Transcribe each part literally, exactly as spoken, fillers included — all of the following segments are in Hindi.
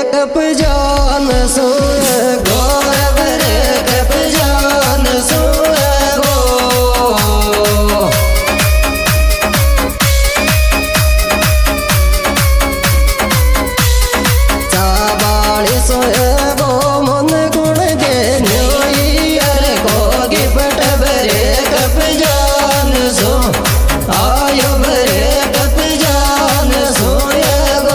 कप जान सोए गोर बरे कप जान सोए गो चाबाली सोए गो मन गुण दे न्योयर को गिपट बरे कप जान सो आयो बरे कप जान सोए गो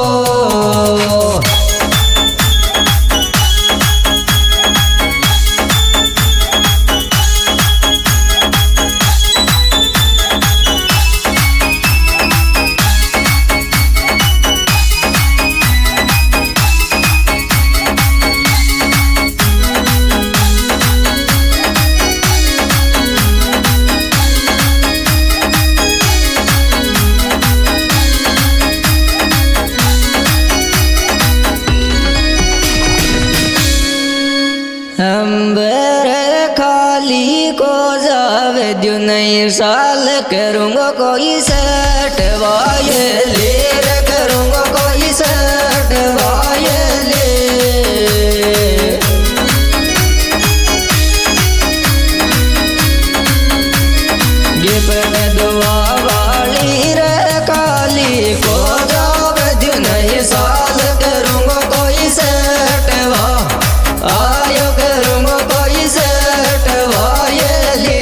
अंबर खाली को जावे द्यू नई साल करूँगा कोई सेट वाये लेर करूँगा कोई सेट वाये ले गिफ्ट दुआ वाली रे काली को जावे द्यू नई साल करूँगा कोई सेट वा आयो करूँगा कोई सेट वाये ले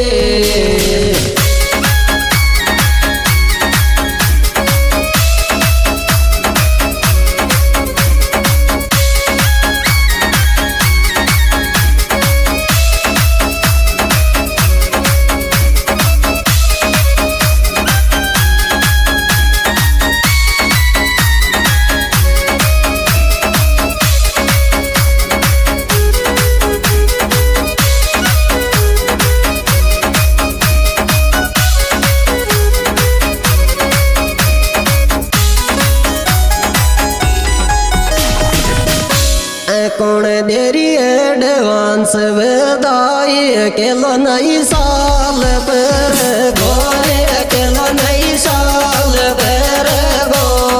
कौन देरी एडवांस बधाई अकेला नई साल पर गोरे अकेला नई साल पर गो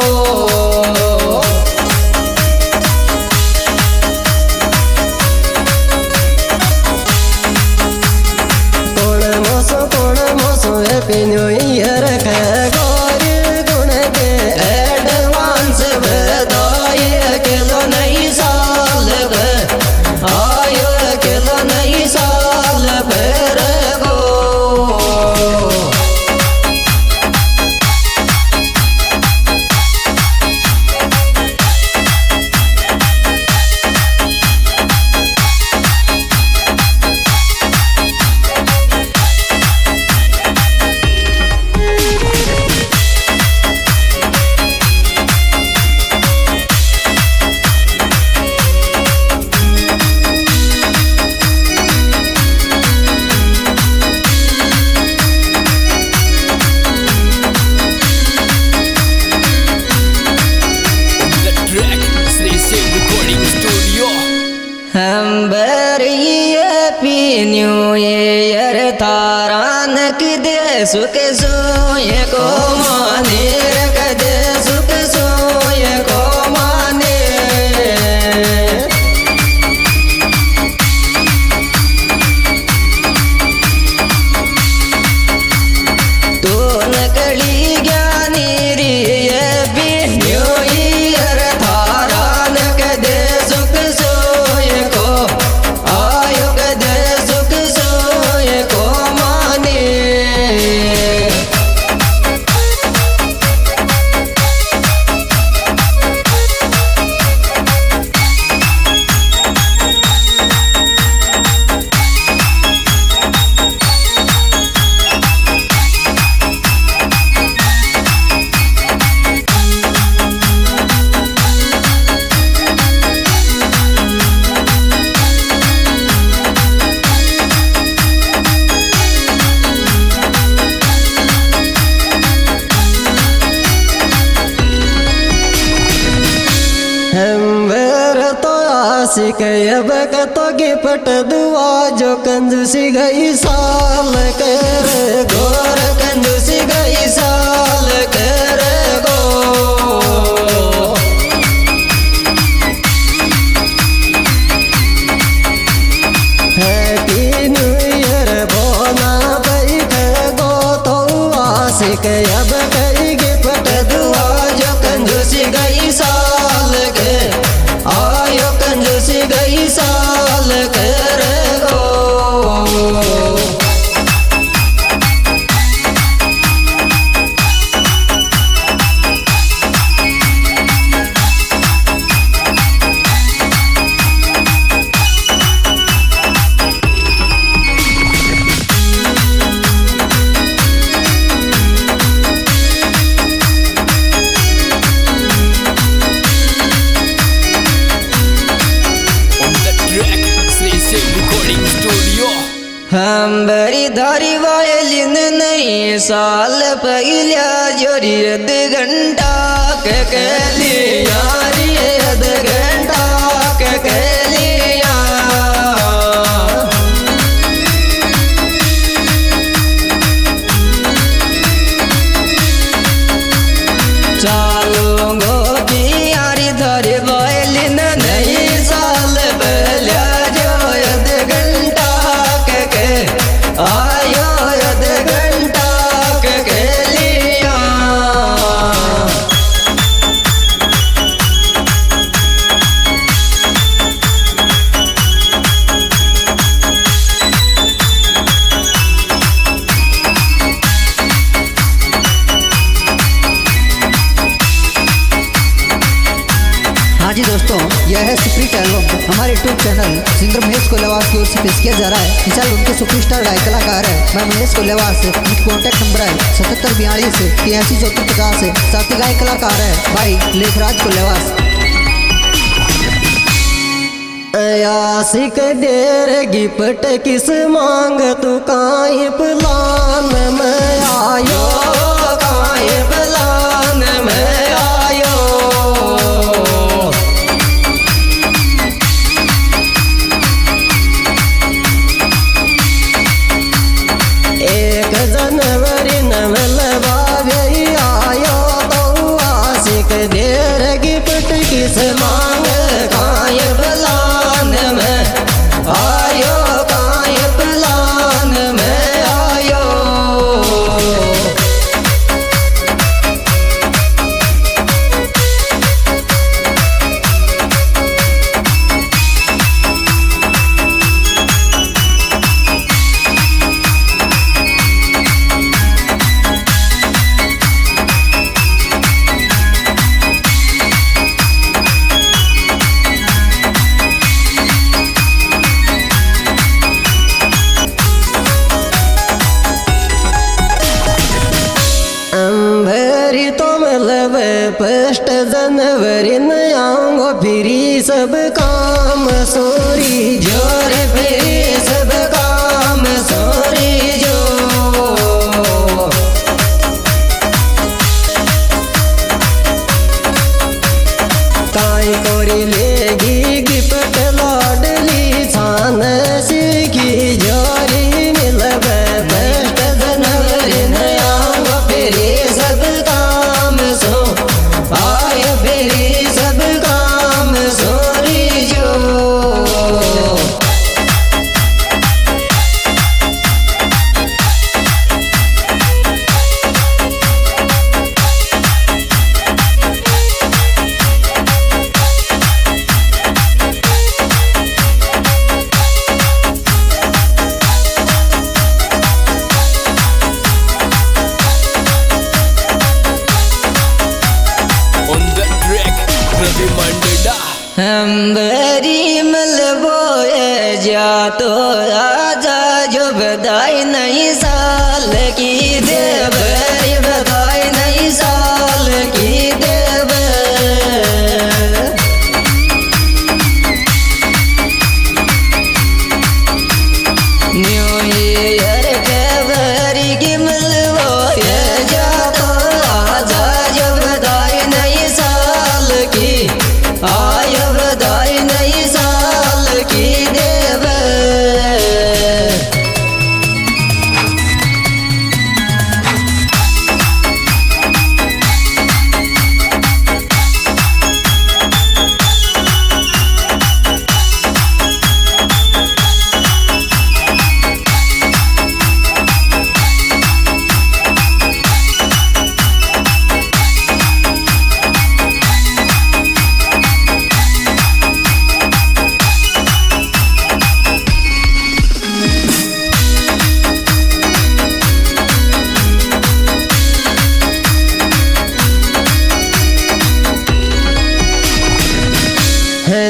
कौन मोसो कौन मोसो हैप्पी न्यू ईयर के गोरे गुण दे एडवांस बधाई अकेला नई साल आयो अकेला नई साल पर गो हैप्पी न्यू ईयर तारान की दे सुख सोए को माने रख दे सुख सोए को माने तो नकली ज्ञानी री हैप्पी न्यू ईयर तारान के दे सुख सोए को आयो के दे सुख सोए को माने आशिक अब कतो गिफ्ट दुआ जो कंजूसी गई साल कर गोर कंजूसी गई साल कर गो के अब कई गिफ्ट दुआ जो कंजूसी गई साल के आयो कंजूसी गई साल के रे गो। हम बरी धारी वायलिन नहीं साल पहलिया जोरी अध घंटा के कहलिया रे अध घंटा के कहलिया चालो गो की यारी धारी वायलिन नहीं साल पहलिया जो अध घंटा आयो अध घंटा के कहलिया। हाँ जी दोस्तों, यह है सुप्रीत एल्बम हमारे YouTube channel singer Mahesh Kolewas की ओर से पेश किया जा रहा है। फिलहाल उनके सुपरस्टार गायक कलाकार है मैं महेश कोलेवास। उनकी कॉन्टैक्ट नंबर है सतहत्तर बयालीस तिरासी चौहत्तर पचास। साथ ही गायक कलाकार है भाई लेखराज कोलेवास। आशिक देर गिफ्ट किस मांग तू काहे प्लान में आयो काहे प्लान में आयो। एक जनवरी नवलवा गई आयो तो आशिक देर गिफ्ट किस मांग काहे प्लान में आयो काहे प्लान में आयो। अंबरी तो मतलब फर्स्ट जनवरी नयांगो फिरी सब काम सोरी जोर फिरी सब काम सोरी जो। ताई कोरी लेगी गिफ्ट लाडली छान सीखी जोरी मिलब फर्स्ट जनवरी नयांगो फिरी सब काम सो आय फिरी सब काम सोरी जो। अंबरी मलबोए जा तो आजा जो बधाई नई साल की देव बधाई नई साल की देव। न्यू ईयर के बरी की मलबोए जा तो आजा जो बधाई नई साल की आयो बधाई नई साल की देव।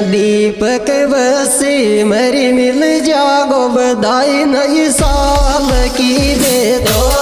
दीपक बसी मरी मिल जागो बधाई नई साल की दे दो